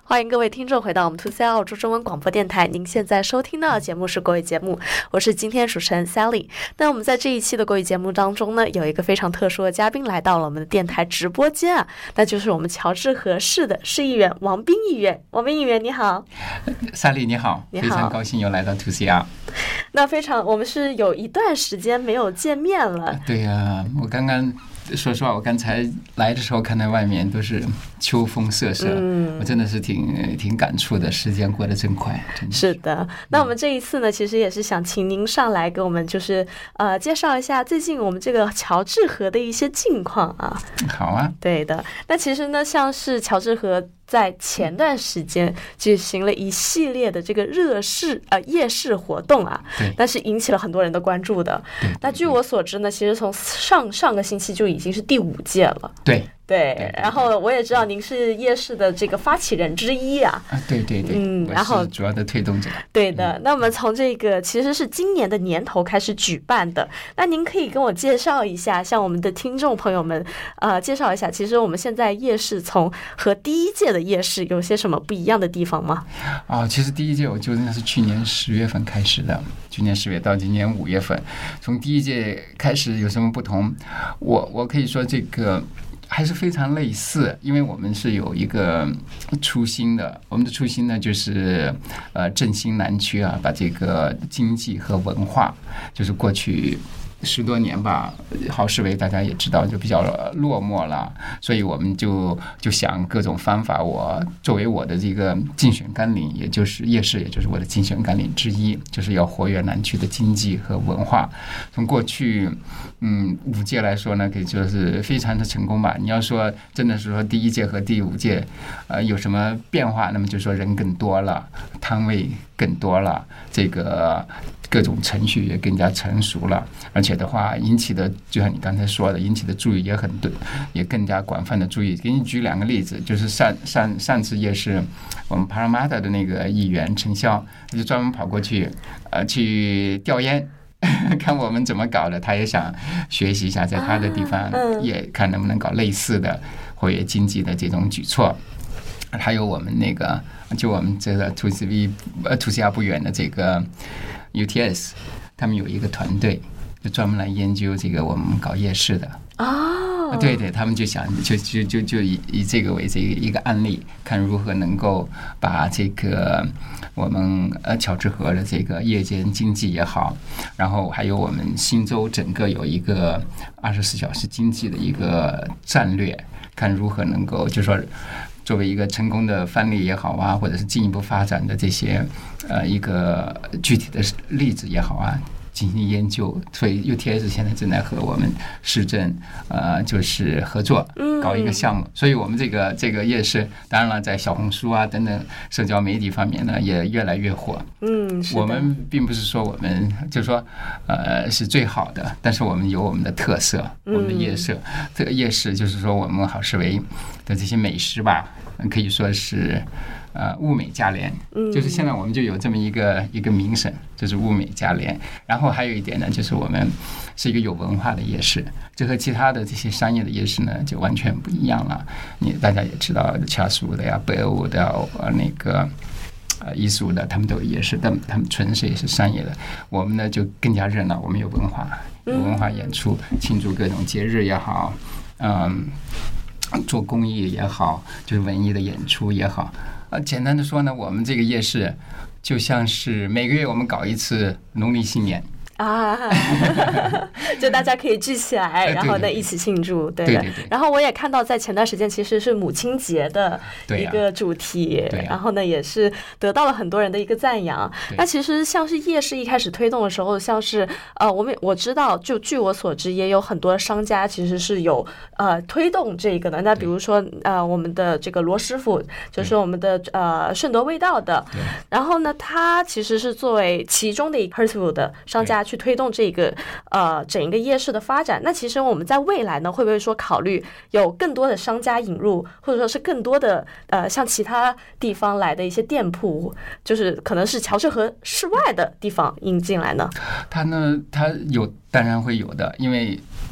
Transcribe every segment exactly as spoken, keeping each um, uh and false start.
欢迎各位听众回到我们 To C 澳洲中文广播电台，您现在收听到的节目是国语节目，我是今天主持人 Sally。 那我们在这一期的国语节目当中呢，有一个非常特殊的嘉宾来到了我们的电台直播间啊，那就是我们乔治和市的市议员王彬议员。王彬议员你好。 Sally 你好，非常高兴又来到 To C 澳。 那非常，我们是有一段时间没有见面了。 对呀、啊，我刚刚说实话，我刚才来的时候看到外面都是秋风瑟瑟，嗯、我真的是挺挺感触的，时间过得真快。真的是, 是的，那我们这一次呢，其实也是想请您上来给我们就是呃介绍一下最近我们这个乔治河的一些近况啊。 好啊。 对的，那其实呢，像是乔治河在前段时间举行了一系列的这个热市呃夜市活动啊，但是引起了很多人的关注的。那据我所知呢，其实从上上个星期就已经是第五届了。 对。 对，然后我也知道您是夜市的这个发起人之一啊。 啊，对对对，嗯，然后主要的推动者。 对的，那我们从这个其实是今年的年头开始举办的，那您可以跟我介绍一下，向我们的听众朋友们呃介绍一下，其实我们现在夜市从和第一届的夜市有些什么不一样的地方吗？ 啊，其实第一届我就应该是去年十月份开始的，去年十月到今年五月份，从第一届开始有什么不同？我我可以说这个还是非常类似，因为我们是有一个初心的，我们的初心呢就是呃振兴南区啊，把这个经济和文化，就是过去十多年吧，好市委大家也知道就比较落寞了，所以我们就就想各种方法。我作为我的这个竞选纲领，也就是夜市，也就是我的竞选纲领之一，就是要活跃南区的经济和文化。从过去嗯五届来说呢，可以说是非常的成功吧。你要说真的是说第一届和第五届呃有什么变化，那么就说人更多了，摊位更多了，这个各种程序也更加成熟了，而且的话引起的就像你刚才说的，引起的注意也很对，也更加广泛的注意。给你举两个例子，就是上上上次夜市，我们 Parramatta 的那个议员陈潇就专门跑过去，呃，去调研。看我们怎么搞的，他也想学习一下，在他的地方也看能不能搞类似的活跃经济的这种举措。还有我们那个，就我们这个 To C V 呃 To C R 不远的这个 U T S， 他们有一个团队，就专门来研究这个我们搞夜市的。哦，对对，他们就想就就就就以以这个为这个一个案例，看如何能够把这个我们呃乔治河的这个夜间经济也好，然后还有我们新州整个有一个二十四小时经济的一个战略，看如何能够就说作为一个成功的范例也好啊，或者是进一步发展的这些呃一个具体的例子也好啊，进行研究。所以 U T S 现在正在和我们市政呃就是合作搞一个项目，所以我们这个这个夜市当然了，在小红书啊等等社交媒体方面呢也越来越火。嗯，我们并不是说我们就是说呃是最好的，但是我们有我们的特色，我们的夜市，这个夜市就是说我们好市委的这些美食吧，可以说是呃物美价廉，就是现在我们就有这么一个一个名声，就是物美价廉。然后还有一点呢，就是我们是一个有文化的夜市，这和其他的这些商业的夜市呢就完全不一样了。你大家也知道，恰苏的呀、北欧的呃那个呃艺术的，他们都有夜市，但他们纯粹是商业的。我们呢就更加热闹，我们有文化，有文化演出，庆祝各种节日也好，嗯。做公益也好，就是文艺的演出也好，呃，简单的说呢，我们这个夜市就像是每个月我们搞一次农历新年。啊， 就大家可以聚起来，然后呢一起庆祝，对的。然后我也看到，在前段时间其实是母亲节的一个主题，然后呢也是得到了很多人的一个赞扬。那其实像是夜市一开始推动的时候，像是呃，我们我知道，就据我所知，也有很多商家其实是有呃推动这个的。那比如说呃，我们的这个罗师傅，就是我们的呃顺德味道的，然后呢，他其实是作为其中的一个 Percival 的商家去推动这个呃整个夜市的发展。那其实我们在未来呢，会不会说考虑有更多的商家引入，或者说是更多的呃像其他地方来的一些店铺，就是可能是乔治河市外的地方引进来呢？ 它呢，它有当然会有的，因为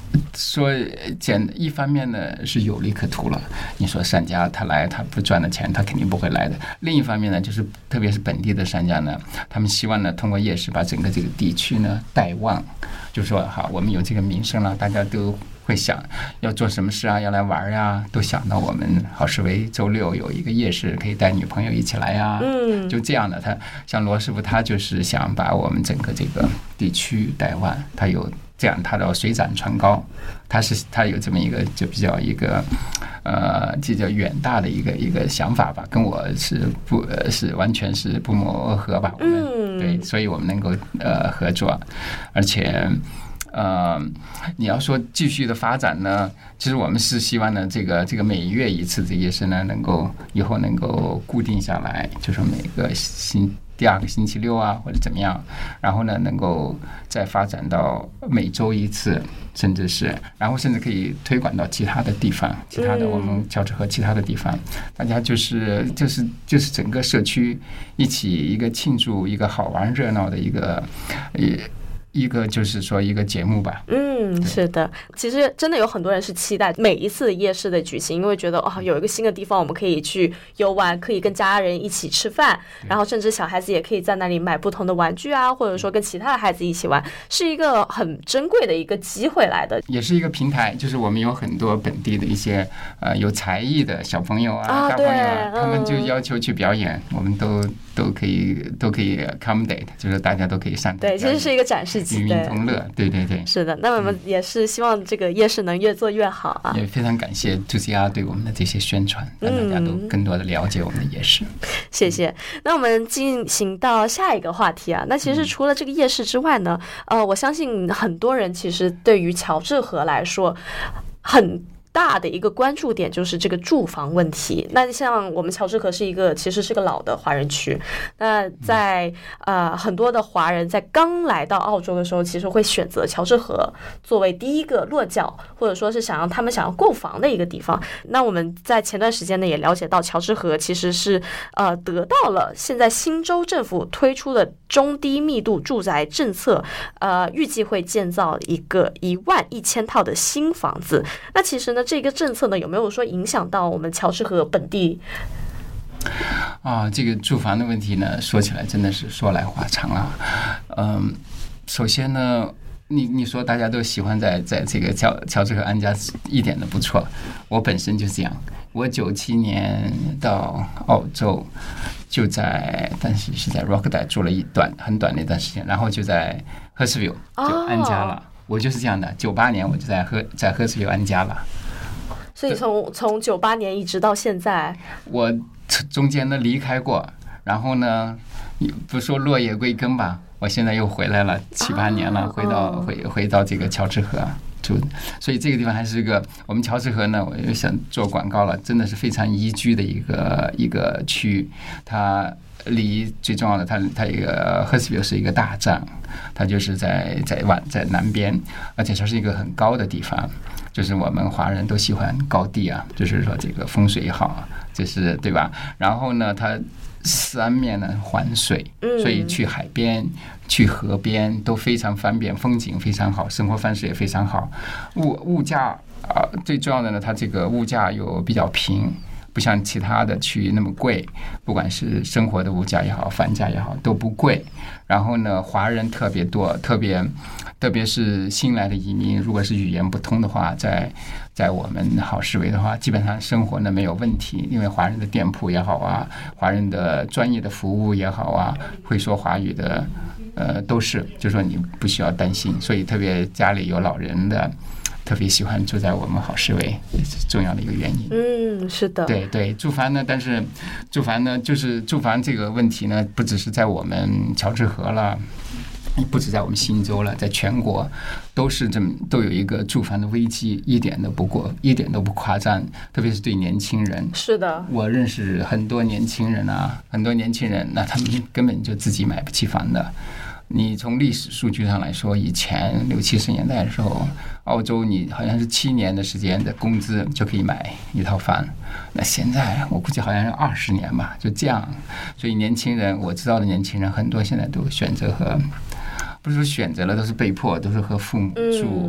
说简一方面呢是有利可图了，你说商家他来他不赚的钱他肯定不会来的。另一方面呢，就是特别是本地的商家呢，他们希望呢通过夜市把整个这个地区呢带旺，就说好我们有这个名声了，大家都会想要做什么事啊，要来玩呀，都想到我们好市委周六有一个夜市，可以带女朋友一起来呀。 嗯， 就这样的，他像罗师傅，他就是想把我们整个这个地区带旺，他有这样他的水涨船高，他是他有这么一个就比较一个呃比较远大的一个一个想法吧，跟我是不是完全是不谋而合吧？我们对，所以我们能够呃合作，而且。呃，你要说继续的发展呢，其实我们是希望呢，这个这个每月一次的夜市呢，能够以后能够固定下来，就是每个星第二个星期六啊，或者怎么样，然后呢，能够再发展到每周一次，甚至是，然后甚至可以推广到其他的地方，其他的我们乔治河其他的地方，大家就是就是就是整个社区一起一个庆祝一个好玩热闹的一个呃。一个就是说一个节目吧。 嗯，是的，其实真的有很多人是期待每一次夜市的举行，因为觉得哦，有一个新的地方我们可以去游玩，可以跟家人一起吃饭，然后甚至小孩子也可以在那里买不同的玩具啊，或者说跟其他的孩子一起玩，是一个很珍贵的一个机会来的， 也是一个平台。就是我们有很多本地的一些呃有才艺的小朋友啊、 啊大朋友啊， 嗯、 他们就要求去表演，我们都都可以都可以 accommodate， 就是大家都可以上台。 对，其实是一个展示机， 与民同乐。对对对， 是的。那我们也是希望这个夜市能越做越好啊。 也非常感谢 two C R 对我们的这些宣传，让大家都更多的了解我们的夜市。 嗯、谢谢。那我们进行到下一个话题啊。那其实除了这个夜市之外呢，呃，我相信很多人其实对于乔治河来说，很大的一个关注点就是这个住房问题。那像我们乔治河是一个其实是个老的华人区，那在呃很多的华人在刚来到澳洲的时候，其实会选择乔治河作为第一个落脚，或者说是想要他们想要购房的一个地方。那我们在前段时间呢也了解到，乔治河其实是呃得到了现在新州政府推出的中低密度住宅政策，呃预计会建造一个一万一千套的新房子。那其实呢这个政策呢，有没有说影响到我们乔治河本地？ 啊，这个住房的问题呢，说起来真的是说来话长啊。嗯，首先呢，你你说大家都喜欢在在这个乔乔治河安家，一点都不错。我本身就这样，我九七年到澳洲，就在但是是在 Rockdale 住了一段很短的一段时间，然后就在 Hurstville 就安家了。哦，我就是这样的，九八年我就在赫在赫斯维安家了， 所以从从九八年一直到现在， 我中间呢离开过，然后呢，不说落叶归根吧，我现在又回来了七八年了，回到回回到这个乔治河住，所以这个地方还是一个我们乔治河呢，我又想做广告了，真的是非常宜居的一个一个区，它。离最重要的，它它一个 Hurstville 是一个大站，它就是在在往在南边，而且它是一个很高的地方，就是我们华人都喜欢高地啊，就是说这个风水好，就是对吧？然后呢，它三面呢环水，所以去海边、去河边都非常方便，风景非常好，生活方式也非常好，物物价啊、呃，最重要的呢，它这个物价又比较平。不像其他的区域那么贵，不管是生活的物价也好，房价也好都不贵。然后呢，华人特别多，特别特别是新来的移民，如果是语言不通的话，在在我们好市委的话，基本上生活呢没有问题，因为华人的店铺也好啊，华人的专业的服务也好啊，会说华语的呃都是，就说你不需要担心。所以特别家里有老人的。特别喜欢住在我们好市委，也是重要的一个原因。 嗯，是的。 对对，住房呢，但是住房呢，就是住房这个问题呢，不只是在我们乔治河了，不止在我们新州了，在全国都是这么都有一个住房的危机，一点都不过，一点都不夸张。特别是对年轻人。 是的。我认识很多年轻人啊，很多年轻人，那他们根本就自己买不起房的。你从历史数据上来说，以前六七十年代的时候，澳洲你好像是七年的时间的工资就可以买一套房，那现在我估计好像是二十年吧，就这样。所以年轻人，我知道的年轻人很多现在都选择和，不是说选择了，都是被迫，都是和父母住， 嗯、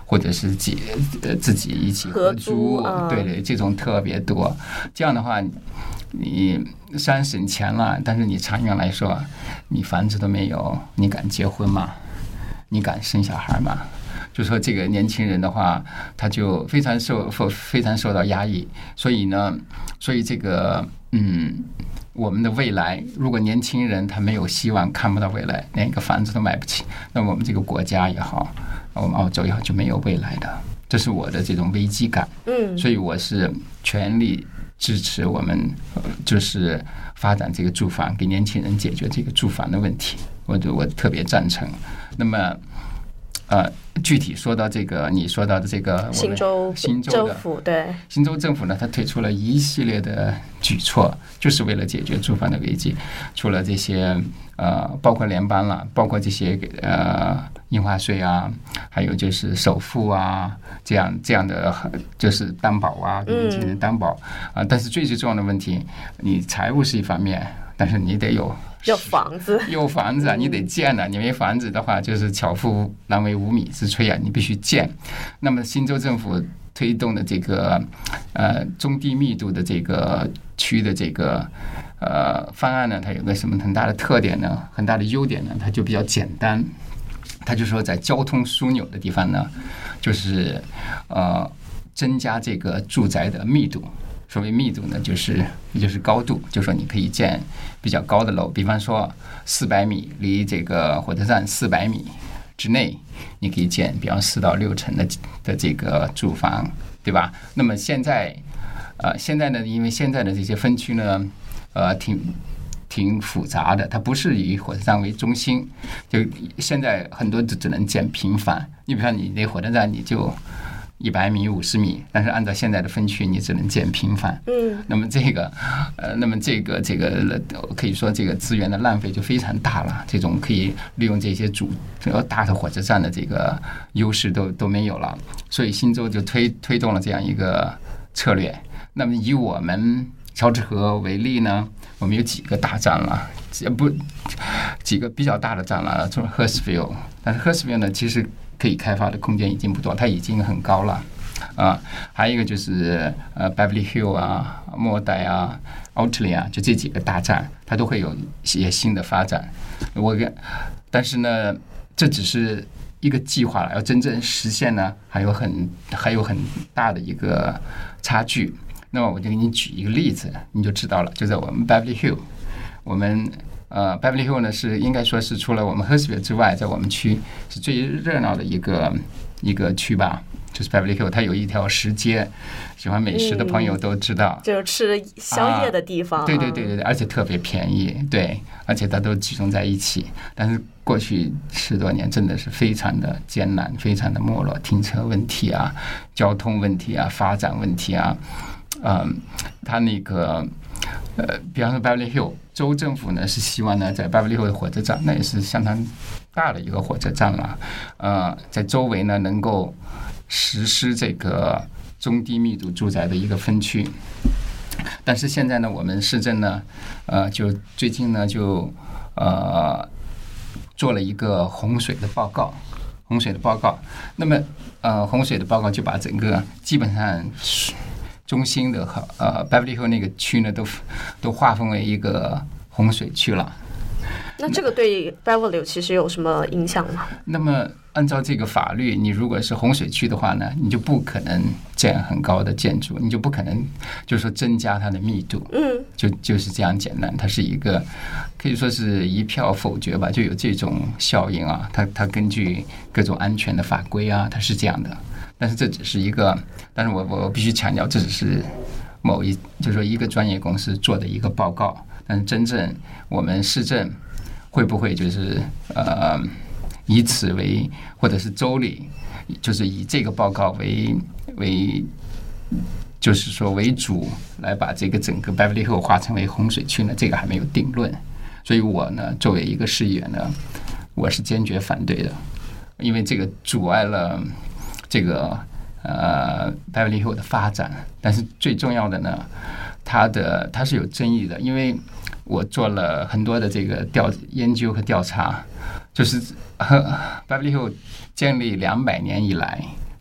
或者是自自己一起合租，对对，这种特别多。这样的话，你虽然省钱了，但是你长远来说，你房子都没有，你敢结婚吗？你敢生小孩吗？就说这个年轻人的话，他就非常受非常受到压抑，所以呢，所以这个嗯。我们的未来，如果年轻人他没有希望，看不到未来，连一个房子都买不起，那我们这个国家也好，我们澳洲也好，就没有未来的。这是我的这种危机感。嗯，所以我是全力支持我们，就是发展这个住房，给年轻人解决这个住房的问题。我我特别赞成。那么，呃。具体说到这个，你说到的这个新州新州政府，对新州政府呢，它推出了一系列的举措，就是为了解决住房的危机。除了这些呃，包括联邦了，包括这些呃印花税啊，还有就是首付啊，这样这样的就是担保啊，给年轻人担保啊、呃。但是最最重要的问题，你财务是一方面，但是你得有。 有房子， 有房子啊，你得建了、啊。你没房子的话，就是巧妇难为无米之炊啊，你必须建。那么新州政府推动的这个呃中低密度的这个区的这个呃方案呢，它有个什么很大的特点呢？很大的优点呢，它就比较简单。它就说在交通枢纽的地方呢，就是呃增加这个住宅的密度。所谓密度呢，就是也就是高度，就说你可以建比较高的楼，比方说四百米离这个火车站四百米之内，你可以建比方四到六层的的这个住房，对吧？那么现在，呃，现在呢，因为现在的这些分区呢，呃，挺挺复杂的，它不是以火车站为中心，就现在很多只能建平房。你比方你那火车站，你就一百米、五十米，但是按照现在的分区，你只能建平房。嗯，那么这个，呃，那么这个这个可以说这个资源的浪费就非常大了。这种可以利用这些主大的火车站的这个优势都都没有了，所以新州就推推动了这样一个策略。那么以我们乔治河为例呢，我们有几个大站了，不几个比较大的站了，就是 Hurstville， 但是 Hurstville 呢，其实可以开发的空间已经不多，它已经很高了啊。还有一个就是呃 Beverly Hill 啊、莫代啊、Otley 啊，就这几个大站，它都会有一些新的发展。我但是呢，这只是一个计划了，要真正实现呢，还有很还有很大的一个差距。那么我就给你举一个例子，你就知道了。就在我们 Beverly Hill， 我们呃 Beverly Hill 呢是应该说是除了我们 Hurstville 之外，在我们区是最热闹的一个一个区吧。就是 Beverly Hill， 它有一条石街，喜欢美食的朋友都知道， 嗯、就是吃宵夜的地方、啊。 对对对对对，而且特别便宜，对，而且它都集中在一起。但是过去十多年真的是非常的艰难，非常的没落，停车问题啊，交通问题啊，发展问题啊。嗯，他那个呃，比方说 Beverly Hill， 州政府呢是希望呢在 Beverly Hill 的火车站，那也是相当大的一个火车站了，呃，在周围呢能够实施这个中低密度住宅的一个分区。但是现在呢，我们市政呢，呃，就最近呢就呃做了一个洪水的报告，洪水的报告。那么呃，洪水的报告就把整个基本上中心的和呃 Beverly Hill 那个区呢，都都划分为一个洪水区了。 那这个对 Beverly 其实有什么影响吗？ 那么按照这个法律，你如果是洪水区的话呢，你就不可能建很高的建筑，你就不可能就是说增加它的密度。嗯，就就是这样简单。它是一个可以说是一票否决吧，就有这种效应啊。它它根据各种安全的法规啊，它是这样的。但是这只是一个，但是我我必须强调，这只是某一就是说一个专业公司做的一个报告。但是真正我们市政会不会就是呃以此为，或者是州里就是以这个报告为为就是说为主来把这个整个 Beverly Hill 划成为洪水区呢？这个还没有定论。所以我呢作为一个市议员呢，我是坚决反对的，因为这个阻碍了这个呃 Beverly Hill 的发展。但是最重要的呢，它的它是有争议的，因为我做了很多的这个调研究和调查，就是 Beverly Hill 建立两百年以来，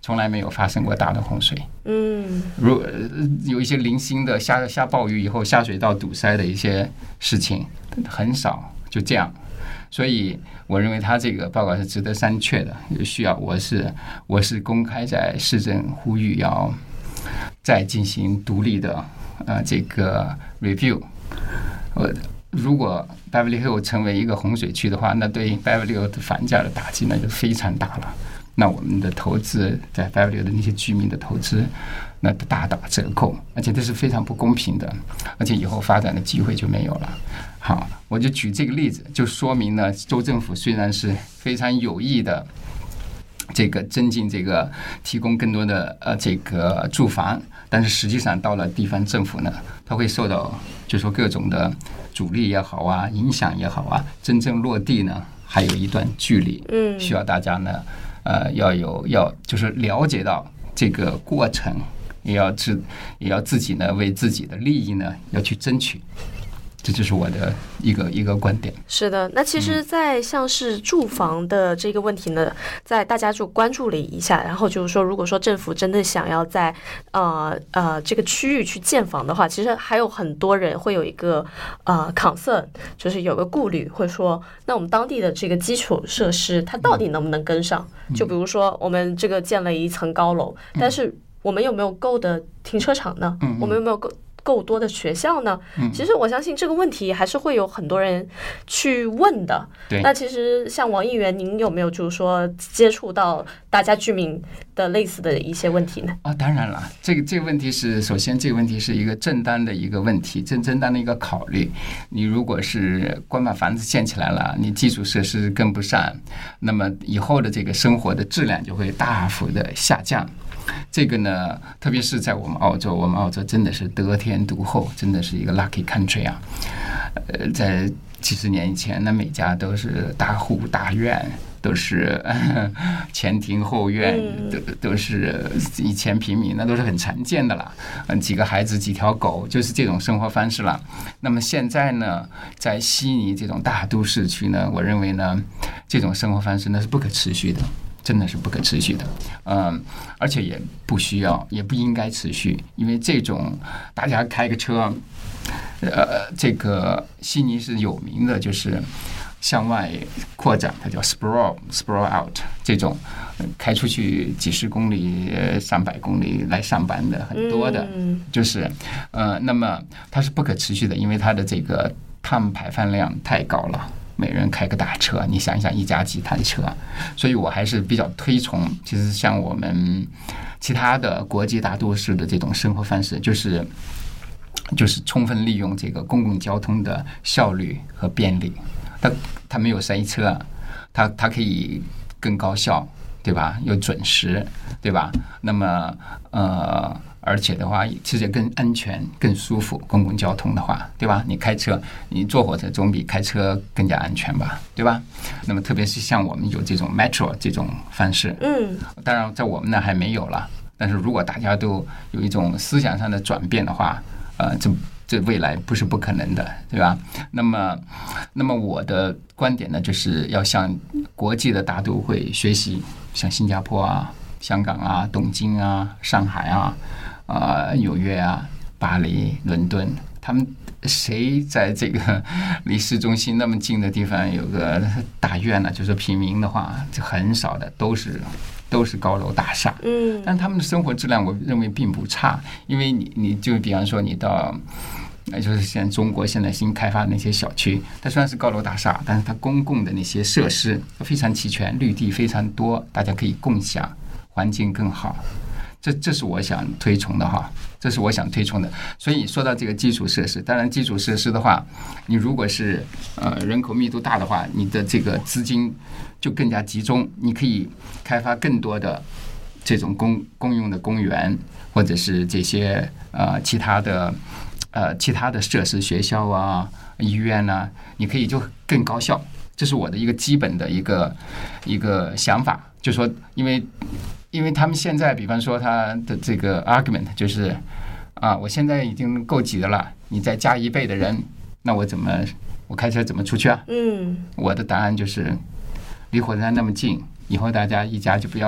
从来没有发生过大的洪水。 嗯， 如有一些零星的下下暴雨以后下水道堵塞的一些事情很少，就这样。所以我认为他这个报告是值得商榷的，需要我是我是公开在市政呼吁要再进行独立的呃这个 review。呃，如果 Beverly Hills 成为一个洪水区的话，那对 Beverly Hills 的房价的打击那就非常大了。那我们的投资在 Beverly Hills 的那些居民的投资，那大打折扣，而且这是非常不公平的，而且以后发展的机会就没有了。好，我就举这个例子，就说明呢，州政府虽然是非常有意的这个增进这个提供更多的呃这个住房，但是实际上到了地方政府呢，它会受到就说各种的阻力也好啊，影响也好啊，真正落地呢还有一段距离，嗯，需要大家呢呃要有要就是了解到这个过程，也要自也要自己呢为自己的利益呢要去争取。这就是我的一个一个观点。 是的，那其实在像是住房的这个问题呢，在大家就关注了一下，然后就是说如果说政府真的想要在呃呃这个区域去建房的话，其实还有很多人会有一个呃 concern， 就是有个顾虑，会说那我们当地的这个基础设施它到底能不能跟上？就比如说我们这个建了一层高楼，但是我们有没有够的停车场呢？我们有没有够够多的学校呢？其实我相信这个问题还是会有很多人去问的。那其实像王议员，您有没有就是说接触到大家居民的类似的一些问题呢？ 啊，当然了，这个这个问题是首先这个问题是一个正当的一个问题，正正当的一个考虑。你如果是光把房子建起来了，你基础设施跟不上，那么以后的这个生活的质量就会大幅的下降。这个呢，特别是在我们澳洲，我们澳洲真的是得天独厚，真的是一个 lucky country 啊。呃，在几十年以前，那每家都是大户大院，都是前庭后院，都都是一千平米，那都是很常见的了。嗯，几个孩子，几条狗，就是这种生活方式了。那么现在呢，在悉尼这种大都市区呢，我认为呢，这种生活方式那是不可持续的。真的是不可持续的，嗯，而且也不需要，也不应该持续，因为这种大家开个车，呃，这个悉尼是有名的，就是向外扩展，它叫 sprawl sprawl out， 这种开出去几十公里、上百公里来上班的很多的，就是呃，那么它是不可持续的，因为它的这个碳排放量太高了。每人开个大车，你想一想，一家几台车，所以我还是比较推崇，其实像我们其他的国际大都市的这种生活方式，就是就是充分利用这个公共交通的效率和便利。它它没有塞车，它它可以更高效，对吧？又准时，对吧？那么呃。而且的话，其实更安全、更舒服。公共交通的话，对吧？你开车，你坐火车总比开车更加安全吧，对吧？那么，特别是像我们有这种 metro 这种方式，嗯，当然在我们那还没有了。但是如果大家都有一种思想上的转变的话，呃，这这未来不是不可能的，对吧？那么，那么我的观点呢，就是要向国际的大都会学习，像新加坡啊、香港啊、东京啊、上海啊。啊、呃，纽约啊，巴黎、伦敦，他们谁在这个离市中心那么近的地方有个大院呢？就是平民的话，就很少的，都是都是高楼大厦。嗯，但他们的生活质量，我认为并不差，因为你你就比方说你到。就是像中国现在新开发的那些小区，它虽然是高楼大厦，但是它公共的那些设施非常齐全，绿地非常多，大家可以共享，环境更好。这这是我想推崇的哈，这是我想推崇的。所以说到这个基础设施，当然基础设施的话，你如果是呃人口密度大的话，你的这个资金就更加集中，你可以开发更多的这种公公用的公园，或者是这些呃其他的呃其他的设施，学校啊、医院啊，你可以就更高效。这是我的一个基本的一个一个想法，就说因为。因为他们现在，比方说他的这个 argument 就是，啊，我现在已经够挤的了，你再加一倍的人，那我怎么我开车怎么出去啊？嗯，我的答案就是，离火车站那么近，以后大家一家就不要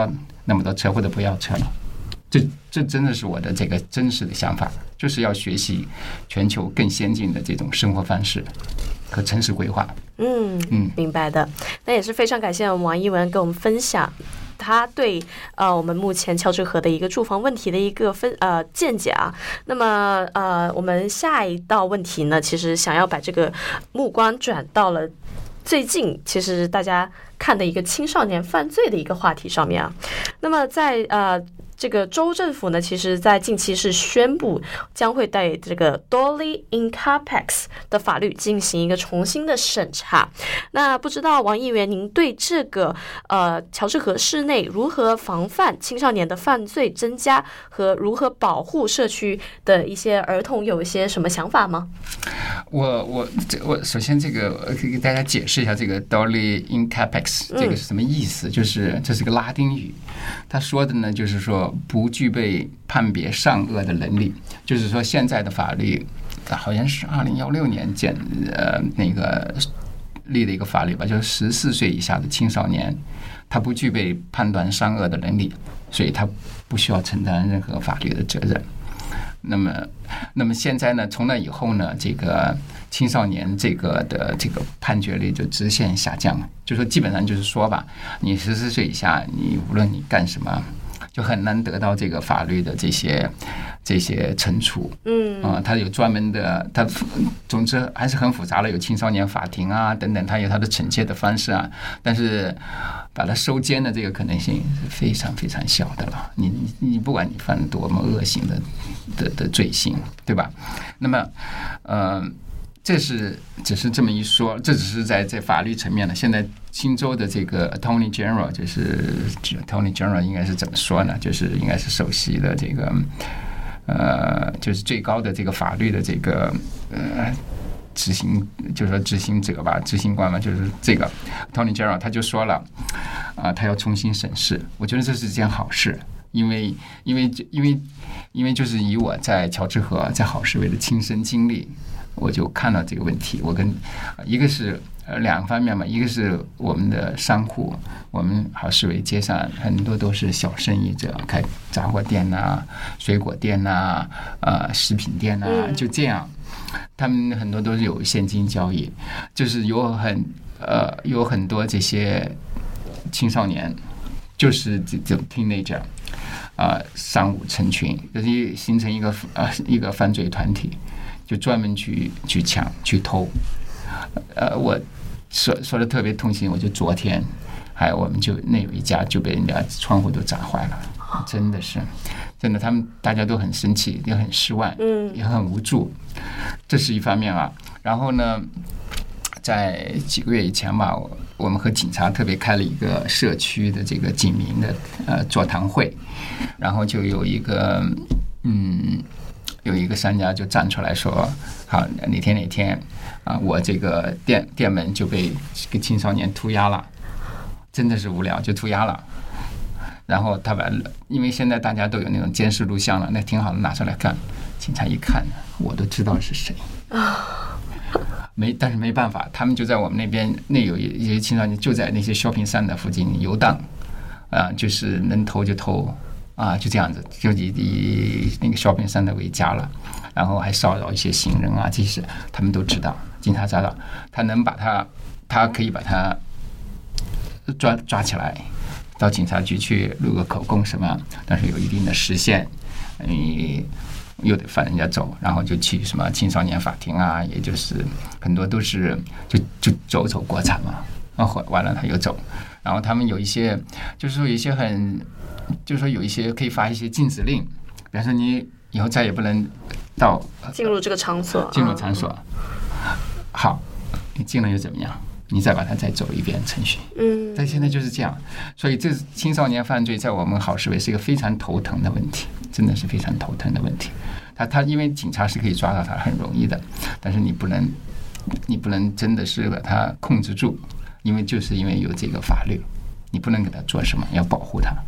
那么多车或者不要车了。这这真的是我的这个真实的想法，就是要学习全球更先进的这种生活方式和城市规划。 嗯嗯，明白的。那也是非常感谢我们王一文跟我们分享他对呃我们目前乔治河的一个住房问题的一个分呃见解啊。那么呃我们下一道问题呢，其实想要把这个目光转到了最近其实大家看的一个青少年犯罪的一个话题上面啊。那么在呃这个州政府呢，其实在近期是宣布将会对这个 Doli Incapex 的法律进行一个重新的审查。那不知道王议员，您对这个呃乔治河市内如何防范青少年的犯罪增加和如何保护社区的一些儿童有一些什么想法吗？ 我我我首先这个可以给大家解释一下这个 Doli Incapex 这个是什么意思，嗯、就是这是个拉丁语，他说的呢就是说不具备判别善恶的能力，就是说现在的法律好像是二零一六年建呃那个立的一个法律吧，就是十四岁以下的青少年，他不具备判断善恶的能力，所以他不需要承担任何法律的责任。那么，那么现在呢？从那以后呢，这个青少年这个的这个判决率就直线下降，就说基本上就是说吧，你十四岁以下，你无论你干什么，就很难得到这个法律的这些这些惩处。嗯啊，它有专门的，它总之还是很复杂的，有青少年法庭啊等等，它有它的惩戒的方式啊，但是把它收监的这个可能性是非常非常小的了。你你你不管你犯多么恶性的的的罪行，对吧？那么，呃，这是只是这么一说，这只是在在法律层面的。现在新州的这个 Attorney General 就是 Attorney General 应该是怎么说呢？就是应该是首席的这个呃，就是最高的这个法律的这个呃。执行就是说执行者吧，执行官嘛，就是这个 Attorney General 他就说了，啊、呃，他要重新审视。我觉得这是件好事，因为因为因为因为就是以我在乔治河在好市委的亲身经历，我就看到这个问题。我跟一个是呃两方面嘛，一个是我们的商户，我们好市委街上很多都是小生意者，开杂货店呐、啊、水果店呐、啊、呃食品店呐、啊，就这样。他们很多都是有现金交易，就是有很呃有很多这些青少年，就是这种 teenager 啊、呃，三五成群，就是形成一个呃一个犯罪团体，就专门去去抢去偷。呃，我说说的特别痛心，我就昨天还有我们就那有一家就被人家窗户都砸坏了，真的是。真的，他们大家都很生气，也很失望，嗯，也很无助，这是一方面啊。然后呢，在几个月以前吧，我们和警察特别开了一个社区的这个警民的呃座谈会，然后就有一个嗯有一个商家就站出来说，好，哪天哪天啊，我这个店店门就被个青少年涂鸦了，真的是无聊就涂鸦了。然后他把，因为现在大家都有那种监视录像了，那挺好的，拿出来看。警察一看，我都知道是谁。没，但是没办法，他们就在我们那边，那有一些青少年就在那些 shopping center 附近游荡，啊、呃，就是能偷就偷，啊，就这样子，就以以那个 shopping center 为家了，然后还骚扰一些行人啊，这些他们都知道，警察知道，他能把他，他可以把他抓抓起来。到警察局去录个口供什么，但是有一定的时限，你又得放人家走，然后就去什么青少年法庭啊，也就是很多都是就就走走国产嘛，然后完了他又走，然后他们有一些就是说有一些很，就是说有一些可以发一些禁止令，比方说你以后再也不能到进入这个场所， 进入场所，好，你进了又怎么样？你再把它再走一遍程序，嗯，但现在就是这样，所以这青少年犯罪在我们好市委是一个非常头疼的问题，真的是非常头疼的问题。他他因为警察是可以抓到他很容易的，但是你不能你不能真的是把他控制住，因为就是因为有这个法律，你不能给他做什么，要保护他。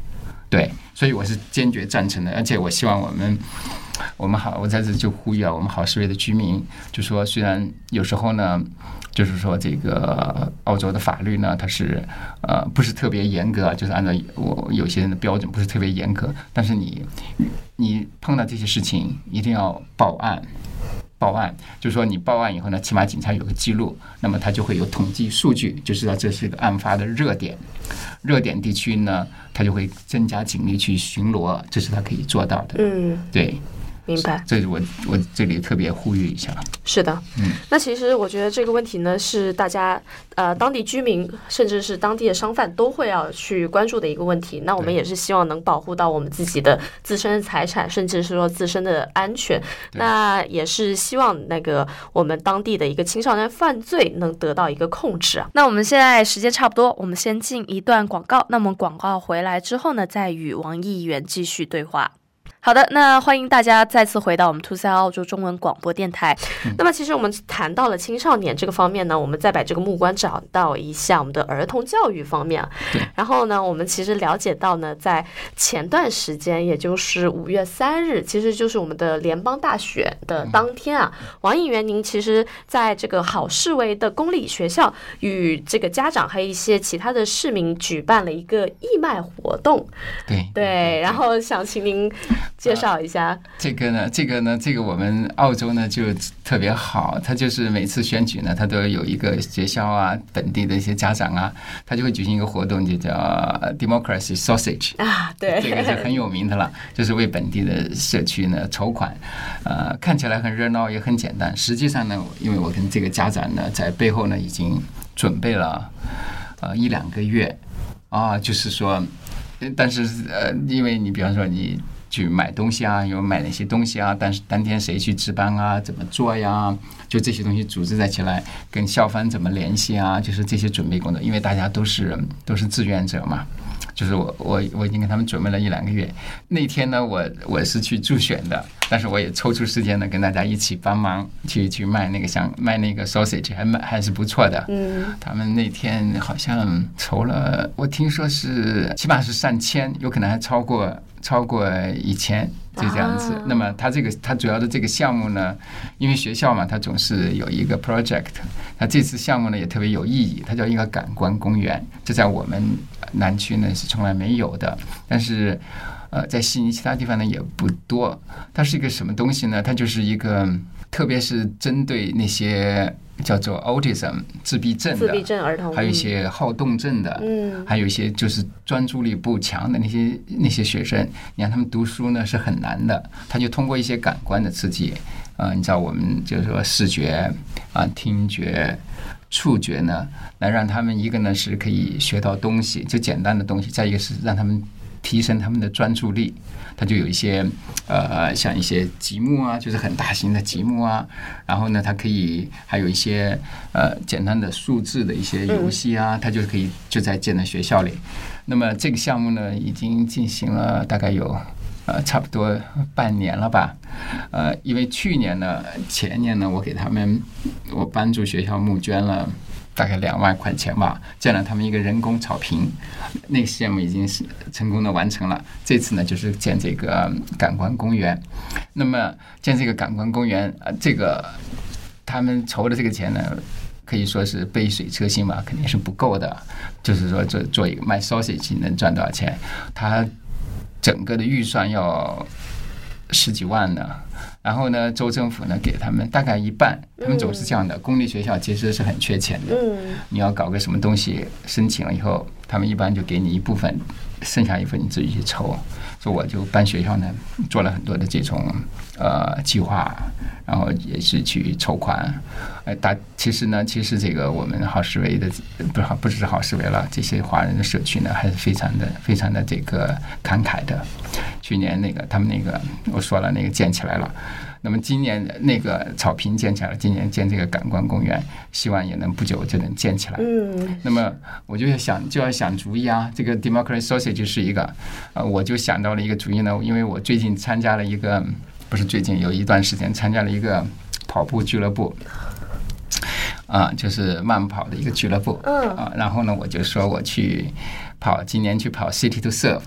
对，所以我是坚决赞成的，而且我希望我们。我们好，我在这就呼吁啊，我们好市委的居民，就说虽然有时候呢，就是说这个澳洲的法律呢，它是呃不是特别严格，就是按照我有些人的标准不是特别严格，但是你你碰到这些事情一定要报案。报案，就是说你报案以后呢，起码警察有个记录，那么他就会有统计数据，就知道这是一个案发的热点。热点地区呢，他就会增加警力去巡逻，这是他可以做到的。 嗯， 对。 明白， 这是我我这里特别呼吁一下。 是的， 嗯， 那其实我觉得这个问题呢，是大家呃当地居民甚至是当地的商贩都会要去关注的一个问题。那我们也是希望能保护到我们自己的自身的财产，甚至是说自身的安全。那也是希望那个我们当地的一个青少年犯罪能得到一个控制啊。那我们现在时间差不多，我们先进一段广告。那么广告回来之后呢，再与王议员继续对话。好的，那欢迎大家再次回到我们 To C 澳洲中文广播电台。嗯、那么其实我们谈到了青少年这个方面呢，我们再把这个目光找到一下我们的儿童教育方面。 对。 然后呢，我们其实了解到呢，在前段时间，也就是五月三日，其实就是我们的联邦大选的当天啊，嗯、王议员，您其实在这个好市委的公立学校与这个家长还有一些其他的市民举办了一个义卖活动。 对。 对，然后想请您介绍一下、呃、 这个呢，这个呢，这个我们澳洲呢就特别好，他就是每次选举呢，他都有一个学校啊，本地的一些家长啊，他就会举行一个活动，就叫 Democracy Sausage 啊，对， 这个是很有名的了，就是为本地的社区呢筹款，呃，看起来很热闹，也很简单。实际上呢，因为我跟这个家长呢在背后呢已经准备了呃一两个月啊，就是说。但是呃，因为你比方说你去买东西啊，有买哪些东西啊，但是当天谁去值班啊，怎么做呀，就这些东西组织在起来，跟校方怎么联系啊，就是这些准备工作，因为大家都是都是志愿者嘛。就是我我我已经给他们准备了一两个月。那天呢，我我是去助选的，但是我也抽出时间呢，跟大家一起帮忙去去卖那个像卖那个 sausage， 还卖还是不错的。 嗯， 他们那天好像筹了，我听说是起码是上千，有可能还超过超过一千。就这样子。那么它这个它主要的这个项目呢，因为学校嘛，它总是有一个 project。它这次项目呢也特别有意义，它叫一个感官公园，这在我们南区呢是从来没有的，但是呃在悉尼其他地方呢也不多。它是一个什么东西呢？它就是一个，特别是针对那些叫做 autism 自闭症的， 自闭症儿童， 还有一些好动症的， 嗯， 还有一些就是专注力不强的那些那些学生，你让他们读书呢是很难的。他就通过一些感官的刺激，呃，你知道我们就是说视觉啊、听觉、触觉呢，来让他们一个呢是可以学到东西，就简单的东西；再一个是让他们提升他们的专注力。它就有一些呃，像一些积木啊，就是很大型的积木啊，然后呢，它可以还有一些呃简单的数字的一些游戏啊，它就可以就在建在学校里。那么这个项目呢，已经进行了大概有呃差不多半年了吧。呃，因为去年呢、前年呢，我给他们我帮助学校募捐了大概两万块钱吧，建了他们一个人工草坪，那个项目已经是成功的完成了。这次呢，就是建这个感官公园。那么建这个感官公园，呃，这个他们筹的这个钱呢，可以说是杯水车薪吧，肯定是不够的。就是说做做一个卖 sausage 能赚多少钱？他整个的预算要十几万呢。然后呢，州政府呢给他们大概一半，他们总是这样的。公立学校其实是很缺钱的，你要搞个什么东西，申请了以后，他们一般就给你一部分，剩下一部分你自己去筹。所以我就帮学校呢做了很多的这种呃计划，然后也是去筹款。呃，大其实呢，其实这个我们好市委的不好不只是好市委了，这些华人的社区呢还是非常的非常的这个慷慨的。去年那个他们那个我说了那个建起来了。那么今年那个草坪建起来了，今年建这个感官公园，希望也能不久就能建起来。 嗯， 那么我就要想就要想主意啊，这个 Democracy Sausage 是一个，呃，我就想到了一个主意呢，因为我最近参加了一个，不是最近有一段时间参加了一个跑步俱乐部，啊，就是慢跑的一个俱乐部， 嗯， 啊，然后呢，我就说我去跑，今年去跑 City to Surf。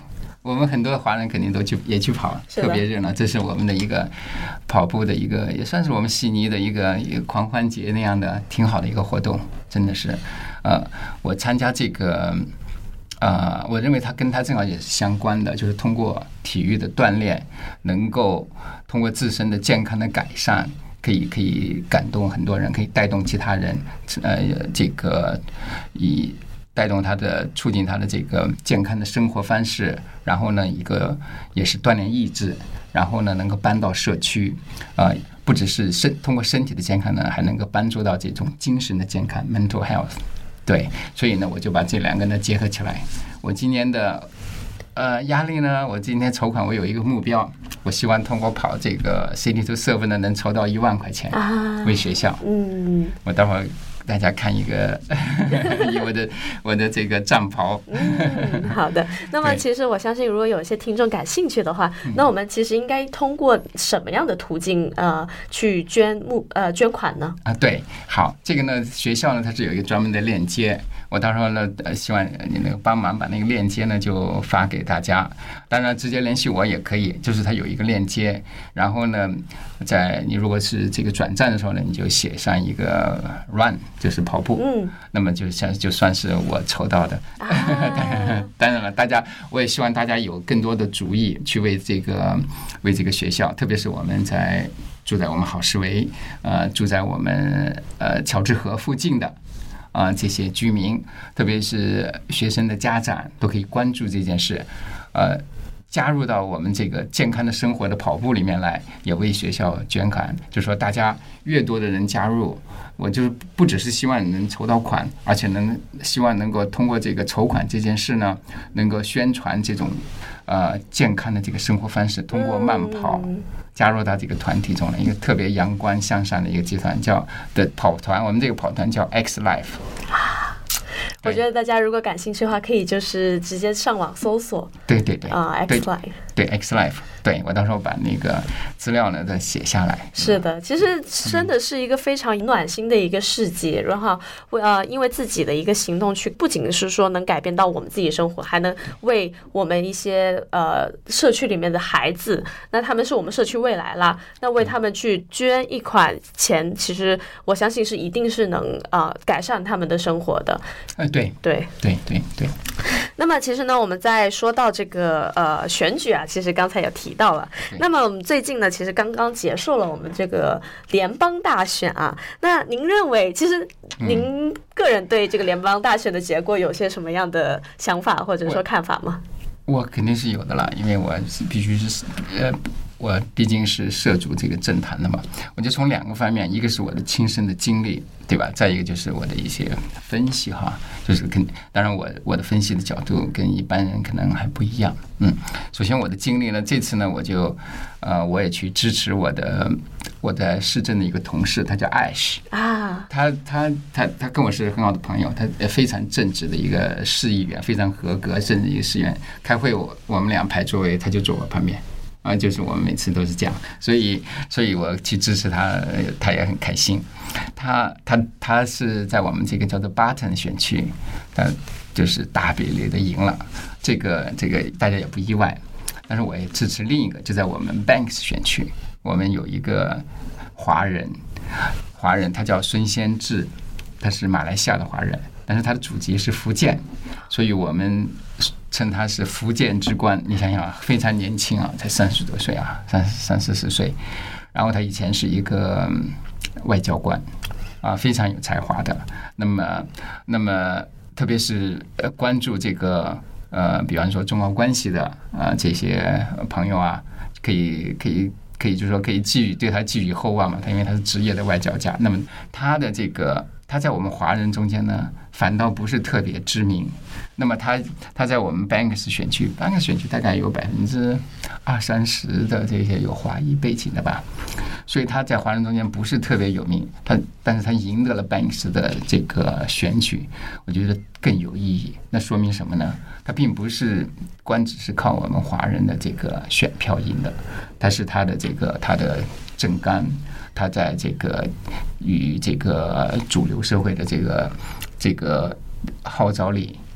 我们很多华人肯定都去也去跑，特别热闹。这是我们的一个跑步的一个，也算是我们悉尼的一个一个狂欢节那样的挺好的一个活动，真的是。呃，我参加这个，呃，我认为它跟它正好也是相关的，就是通过体育的锻炼，能够通过自身的健康的改善。可以可以感动很多人，可以带动其他人，呃，这个以带动他的促进他的这个健康的生活方式，然后呢，一个也是锻炼意志，然后呢，能够帮到社区，啊、呃，不只是身通过身体的健康呢，还能够帮助到这种精神的健康 （mental health）。对，所以呢，我就把这两个呢结合起来。我今年的呃压力呢，我今天筹款，我有一个目标。我希望通过跑这个 City to Serve 呢，能筹到一万块钱为学校。嗯，我待会儿大家看一个我的我的这个战袍。 嗯，好的。那么其实我相信，如果有一些听众感兴趣的话，那我们其实应该通过什么样的途径呃去捐募呃捐款呢？啊， 对，好，这个呢学校呢它是有一个专门的链接。我到时候呢，呃，希望你能帮忙把那个链接呢就发给大家。当然，直接联系我也可以，就是它有一个链接。然后呢，在你如果是这个转账的时候呢，你就写上一个 run， 就是跑步。嗯。那么就像就算是我筹到的。啊、当然了，大家我也希望大家有更多的主意去为这个为这个学校，特别是我们在住在我们好市维，呃，住在我们呃乔治河附近的。啊、呃，这些居民，特别是学生的家长，都可以关注这件事，呃，加入到我们这个健康的生活的跑步里面来，也为学校捐款。就说大家越多的人加入，我就是不只是希望能筹到款，而且能希望能够通过这个筹款这件事呢，能够宣传这种呃健康的这个生活方式，通过慢跑。加入到这个团体中了，一个特别阳光向上的一个集团叫的跑团，我们这个跑团叫 X Life。 我觉得大家如果感兴趣的话，可以就是直接上网搜索。 对对对啊、uh, ，X Life。 对 X Life， 对我到时候把那个资料呢再写下来。 是的，其实真的是一个非常暖心的一个事迹，然后呃，因为自己的一个行动去，不仅是说能改变到我们自己生活，还能为我们一些呃社区里面的孩子，那他们是我们社区未来啦，那为他们去捐一款钱，其实我相信是一定是能呃改善他们的生活的。 呃，对对对对对。 那么其实呢，我们在说到这个呃选举啊，其实刚才有提到了。那么我们最近呢，其实刚刚结束了我们这个联邦大选啊。那您认为，其实您个人对这个联邦大选的结果有些什么样的想法或者说看法吗？ 我, 我肯定是有的啦，因为我必须是呃。我毕竟是涉足这个政坛的嘛，我就从两个方面，一个是我的亲身的经历，对吧？再一个就是我的一些分析哈，就是跟当然我我的分析的角度跟一般人可能还不一样。嗯，首先我的经历呢，这次呢我就呃我也去支持我的我在市政的一个同事，他叫 Ash 啊，他他他他跟我是很好的朋友，他非常正直的一个市议员，非常合格，甚至一个市议员开会我我们俩排座位，他就坐我旁边。啊，就是我们每次都是这样，所以，所以我去支持他，他也很开心。他，他，他是在我们这个叫做 Barton 选区，他就是大比例的赢了，这个，这个大家也不意外。但是我也支持另一个，就在我们 Banks 选区，我们有一个华人，华人他叫孙先志，他是马来西亚的华人，但是他的祖籍是福建，所以我们称他是福建之冠。你想想啊，非常年轻啊，才三十多岁啊，三三四十岁。然后他以前是一个外交官啊，非常有才华的。那么，那么特别是关注这个呃，比方说中澳关系的啊这些朋友啊，可以可以可以就是说可以寄予对他寄予厚望嘛。他因为他是职业的外交家，那么他的这个他在我们华人中间呢，反倒不是特别知名。那么他他在我们 Banks 选区 ，Banks 选区大概有百分之二三十的这些有华裔背景的吧，所以他在华人中间不是特别有名。他但是他赢得了 Banks 的这个选举，我觉得更有意义。那说明什么呢？他并不是光只是靠我们华人的这个选票赢的，他是他的这个他的政纲，他在这个与这个主流社会的这个这个号召力。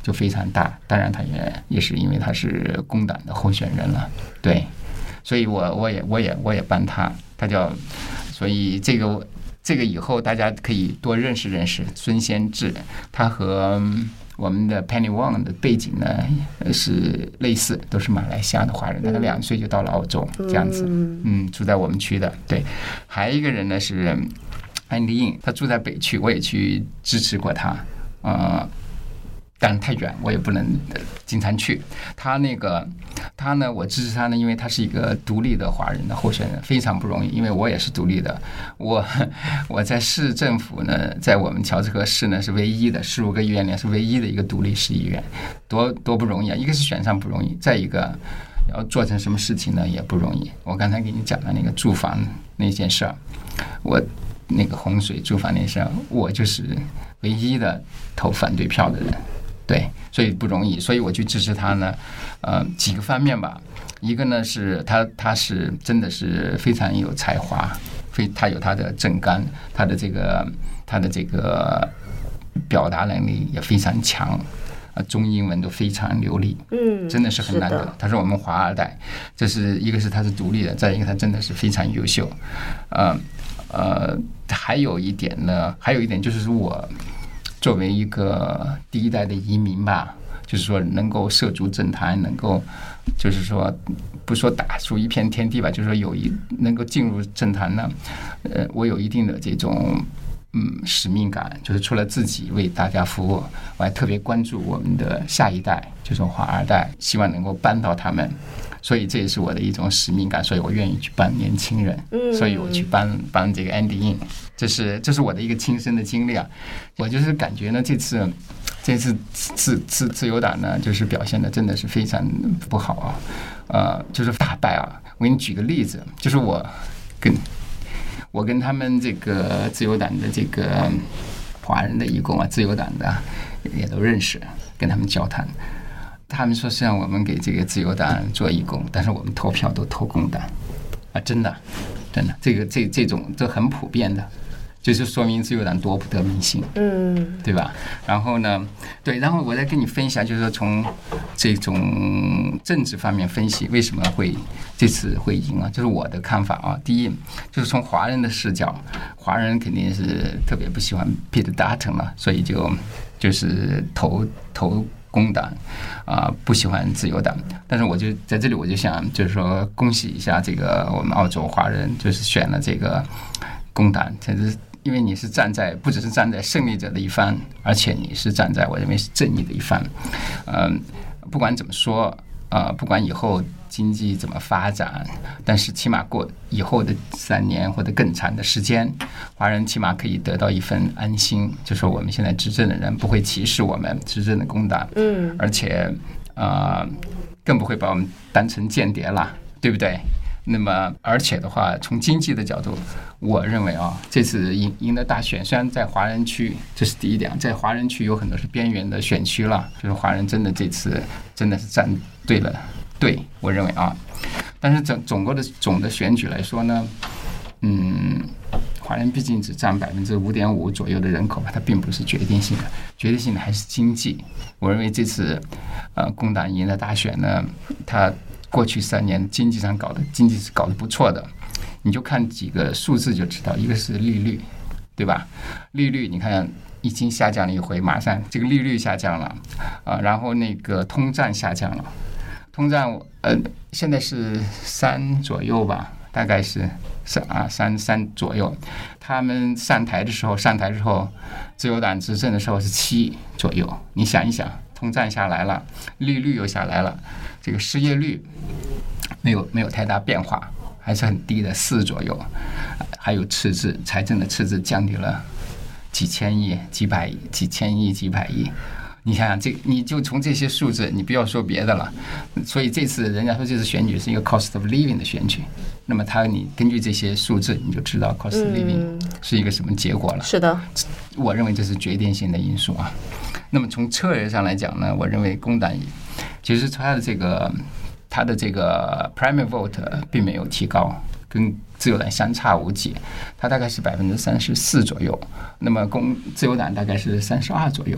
就非常大。当然，他也也是因为他是工党的候选人了，对，所以我我也我也我也帮他，他叫，所以这个这个以后大家可以多认识认识孙先志，他和我们的 Penny Wong 的背景呢是类似，都是马来西亚的华人，他两岁就到了澳洲这样子，嗯，住在我们区的。对，还有一个人呢是安迪印，他住在北区，我也去支持过他，呃，当然太远，我也不能经常去。他那个，他呢，我支持他呢，因为他是一个独立的华人的候选人，非常不容易。因为我也是独立的，我我在市政府呢，在我们乔治河市呢是唯一的，十五个议员里是唯一的一个独立市议员，多多不容易啊！一个是选上不容易，再一个要做成什么事情呢也不容易。我刚才给你讲的那个住房那件事儿，我。那个洪水住房那事，我就是唯一的投反对票的人，对，所以不容易，所以我去支持他呢，呃，几个方面吧。一个呢是他他是真的是非常有才华，非他有他的政纲，他的这个他的这个表达能力也非常强，呃，中英文都非常流利， 嗯， 真的是很难得。他是我们华二代，这是一个是他是独立的，再一个他真的是非常优秀，呃。呃，还有一点呢，还有一点就是我作为一个第一代的移民吧，就是说能够涉足政坛，能够就是说不说打出一片天地吧，就是说有一能够进入政坛呢，呃，我有一定的这种嗯使命感，就是除了自己为大家服务，我还特别关注我们的下一代，就是华二代，希望能够帮到他们。所以这也是我的一种使命感，所以我愿意去帮年轻人，所以我去帮帮这个 Andy In， 这是这是我的一个亲身的经历啊。我就是感觉呢，这次这次自自自由党呢，就是表现的真的是非常不好啊，呃，就是大败啊。我给你举个例子，就是我跟我跟他们这个自由党的这个华人的义工啊，自由党的也都认识，跟他们交谈。他们说是让我们给这个自由党做义工，但是我们投票都投工党啊，真的，真的，这个这这种这很普遍的，就是说明自由党多不得民心， 嗯， 对吧？然后呢，对，然后我再跟你分享，就是说从这种政治方面分析为什么会这次会赢啊，就是我的看法啊。第一，就是从华人的视角，华人肯定是特别不喜欢 Peter Dutton 了，所以就就是投投。工党啊、呃，不喜欢自由党，但是我就在这里，我就想就是说，恭喜一下这个我们澳洲华人，就是选了这个工党，这是因为你是站在不只是站在胜利者的一方，而且你是站在我认为是正义的一方。嗯，不管怎么说，呃，不管以后经济怎么发展，但是起码过以后的三年或者更长的时间，华人起码可以得到一份安心，就说我们现在执政的人不会歧视我们执政的工党， 嗯， 而且呃更不会把我们当成间谍了，对不对？那么而且的话，从经济的角度，我认为啊，这次赢赢的大选，虽然在华人区，这是第一点，在华人区有很多是边缘的选区了，就是华人真的这次真的是站对了。对，我认为啊，但是总总个的总的选举来说呢，嗯，华人毕竟只占百分之五点五左右的人口吧，它并不是决定性的，决定性的还是经济。我认为这次呃工党赢的大选呢，它过去三年经济上搞的经济是搞得不错的，你就看几个数字就知道，一个是利率，对吧？利率你看已经下降了一回，马上这个利率下降了啊、呃，然后那个通胀下降了。通胀呃现在是三左右吧，大概是三啊三三左右。他们上台的时候，上台之后，自由党执政的时候是七左右。你想一想，通胀下来了，利率又下来了，这个失业率没有没有太大变化，还是很低的四左右。还有赤字，财政的赤字降低了几千亿、几百亿、几千亿、几百亿。你想想，这你就从这些数字，你不要说别的了。所以这次人家说这次选举是一个 cost of living 的选举，那么他你根据这些数字，你就知道 cost of living 是一个什么结果了。 是的， 我认为这是决定性的因素啊。那么从策略上来讲呢，我认为工党其实他的这个他的这个 primary vote 并没有提高，跟自由党相差无几，它大概是百分之三十四左右，那么公自由党大概是三十二左右。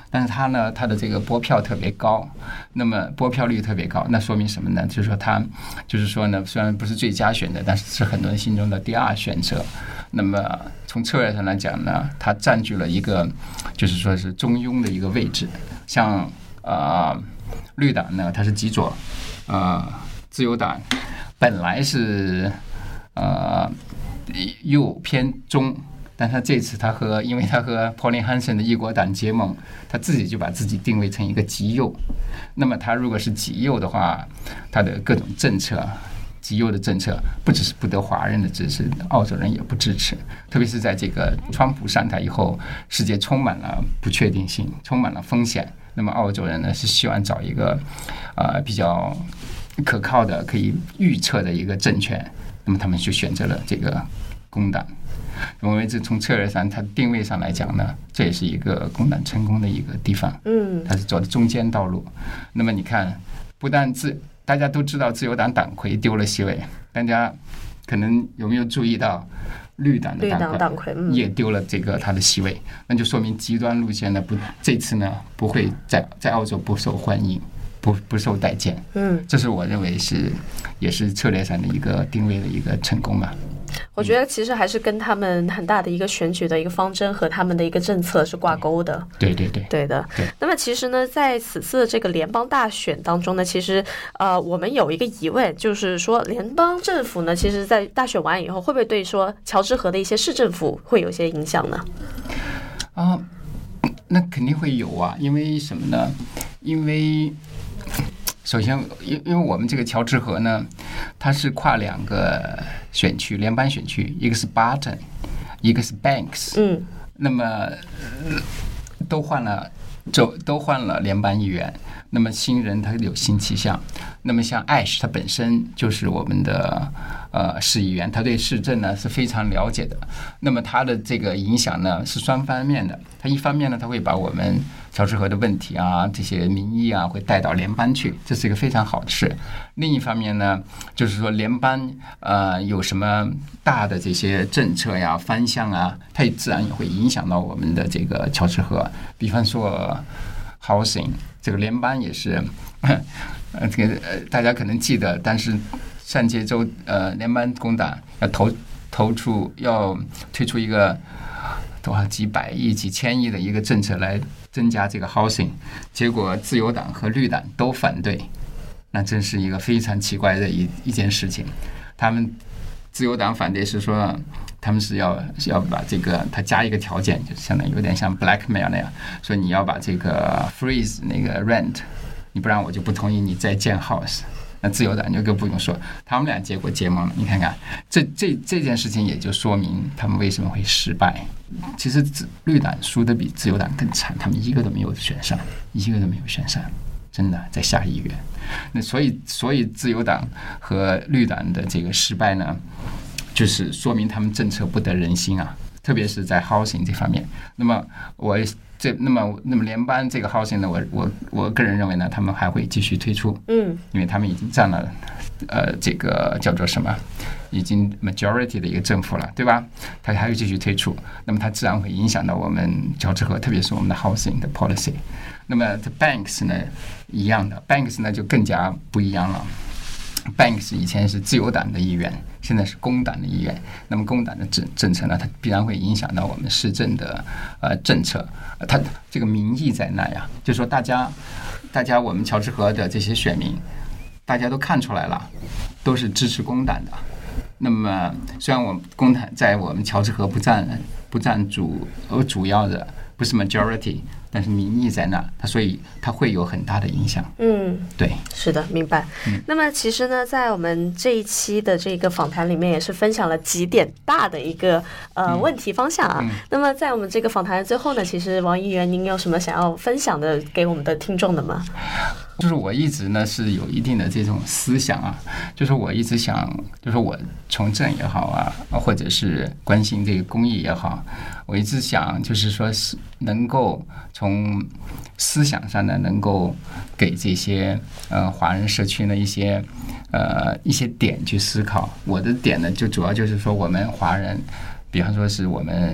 但是它呢，它的这个拨票特别高，那么拨票率特别高，那说明什么呢？就是说它，就是说呢，虽然不是最佳选择，但是是很多人心中的第二选择。那么从策略上来讲呢，它占据了一个，就是说是中庸的一个位置。像呃绿党呢，它是极左，呃自由党本来是呃右偏中。但他这次他和，因为他和 Pauline Hanson 的异国党结盟，他自己就把自己定位成一个极右。那么他如果是极右的话，他的各种政策，极右的政策不只是不得华人的支持，澳洲人也不支持。特别是在这个川普上台以后，世界充满了不确定性，充满了风险。那么澳洲人呢是希望找一个呃比较可靠的、可以预测的一个政权，那么他们就选择了这个工党。我认为这从策略上，它定位上来讲呢，这也是一个工党成功的一个地方。嗯，它是走的中间道路。那么你看，不但自大家都知道自由党党魁丢了席位，大家可能有没有注意到绿党的党魁也丢了这个他的席位？那就说明极端路线呢，不这次呢不会在在澳洲不受欢迎。不不受待见，嗯，这是我认为是也是策略上的一个定位的一个成功吧。 我觉得其实还是跟他们很大的一个选举的一个方针和他们的一个政策是挂钩的。 对对对， 对的。对。那么其实呢，在此次这个联邦大选当中呢，其实呃，我们有一个疑问，就是说联邦政府呢，其实在大选完以后，会不会对说乔治河的一些市政府会有一些影响呢？ 啊，那肯定会有啊，因为什么呢？因为首先，因因为我们这个乔治河呢，它是跨两个选区，联邦选区，一个是 Barton， 一个是 Banks。嗯。那么、呃、都换了，就都换了联邦议员。那么新人他有新气象。那么像 Ash， 他本身就是我们的呃市议员，他对市政呢是非常了解的。那么他的这个影响呢是双方面的。他一方面呢，他会把我们乔治河的问题啊，这些民意啊，会带到联邦去，这是一个非常好的事。另一方面呢，就是说联邦呃有什么大的这些政策呀、方向啊，它也自然也会影响到我们的这个乔治河。比方说 housing， 这个联邦也是，呃，这个呃大家可能记得，但是上届州呃联邦工党要投投出要推出一个多少几百亿、几千亿的一个政策来增加这个 housing， 结果自由党和绿党都反对，那真是一个非常奇怪的一一件事情。他们自由党反对是说，他们是要要把这个他加一个条件，就相当于有点像 blackmail 那样，说你要把这个 freeze 那个 rent， 你不然我就不同意你再建 house。那自由党就更不用说，他们俩结果结盟了。你看看，这这这件事情也就说明他们为什么会失败。其实绿党输的比自由党更惨，他们一个都没有选上，一个都没有选上，真的在下议院。那所以，所以自由党和绿党的这个失败呢，就是说明他们政策不得人心啊，特别是在 housing 这方面。那么我。这那么那么联邦这个 housing 呢，我我我个人认为呢，他们还会继续推出，嗯，因为他们已经占了呃这个叫做什么，已经 majority 的一个政府了，对吧？他还会继续推出，那么它自然会影响到我们乔治河，特别是我们的 housing 的 policy。那么 the banks 呢一样的 ，banks 呢就更加不一样了。Banks 以前是自由党的议员，现在是工党的议员。那么工党的政政策呢，它必然会影响到我们市政的呃政策。它这个民意在那呀，就是说大家，大家我们乔治河的这些选民，大家都看出来了，都是支持工党的。那么虽然我们工党在我们乔治河不占不占主呃主要的，不是 majority。但是民意在那，它所以它会有很大的影响。嗯，对， 是的，明白。嗯、那么其实呢，在我们这一期的这个访谈里面，也是分享了几点大的一个呃问题方向啊。嗯嗯、那么在我们这个访谈的最后呢，其实王议员，您有什么想要分享的给我们的听众的吗？ 就是我一直呢是有一定的这种思想啊，就是我一直想，就是我从政也好啊，或者是关心这个公益也好，我一直想就是说是能够从思想上呢，能够给这些呃华人社区呢一些呃一些点去思考。我的点呢，就主要就是说我们华人，比方说是我们。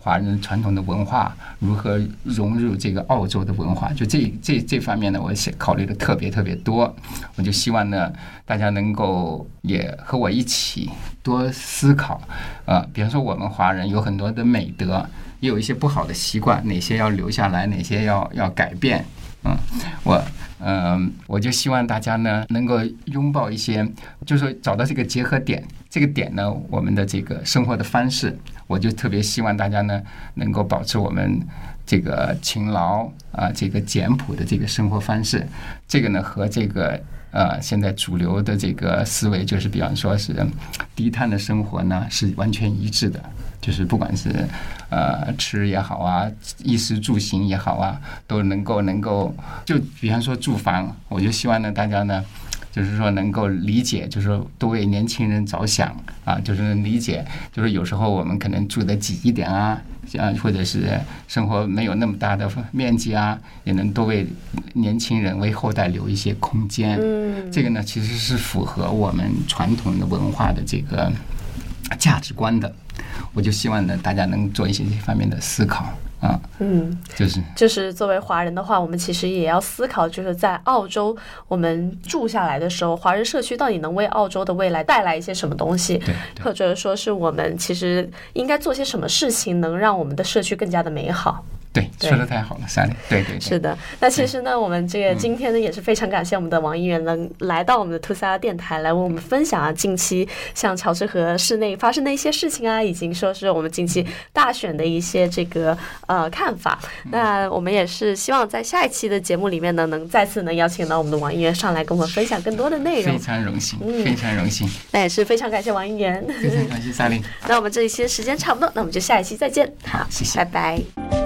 华人传统的文化如何融入这个澳洲的文化，就这这这方面呢，我想考虑的特别特别多。我就希望呢，大家能够也和我一起多思考，呃，比方说我们华人有很多的美德，也有一些不好的习惯，哪些要留下来，哪些要要改变。嗯，我嗯、呃，我就希望大家呢能够拥抱一些，就是说找到这个结合点。这个点呢，我们的这个生活的方式，我就特别希望大家呢能够保持我们这个勤劳啊，这个简朴的这个生活方式。这个呢和这个呃现在主流的这个思维，就是比方说是低碳的生活呢，是完全一致的。就是不管是呃吃也好啊，衣食住行也好啊，都能够能够就比方说住房，我就希望呢大家呢，就是说能够理解，就是说多为年轻人着想啊，就是理解，就是有时候我们可能住得挤一点啊，啊或者是生活没有那么大的面积啊，也能多为年轻人为后代留一些空间。嗯，这个呢其实是符合我们传统的文化的这个价值观的。我就希望呢，大家能做一些这方面的思考啊，嗯，就是就是作为华人的话，我们其实也要思考，就是在澳洲我们住下来的时候，华人社区到底能为澳洲的未来带来一些什么东西， 对， 或者说是我们其实应该做些什么事情，能让我们的社区更加的美好。 对，说的太好了，Sally。对对对， 是的。那其实呢，我们这个今天呢也是非常感谢我们的王议员能来到我们的图萨拉电台，来为我们分享啊近期像乔治河市内发生的一些事情啊，以及说是我们近期大选的一些这个呃看法。那我们也是希望在下一期的节目里面呢，能再次能邀请到我们的王议员上来跟我们分享更多的内容。 非常荣幸，非常荣幸。 那也是非常感谢王议员， 非常感谢Sally。 那我们这一期的时间差不多，那我们就下一期再见。 好，谢谢， 拜拜。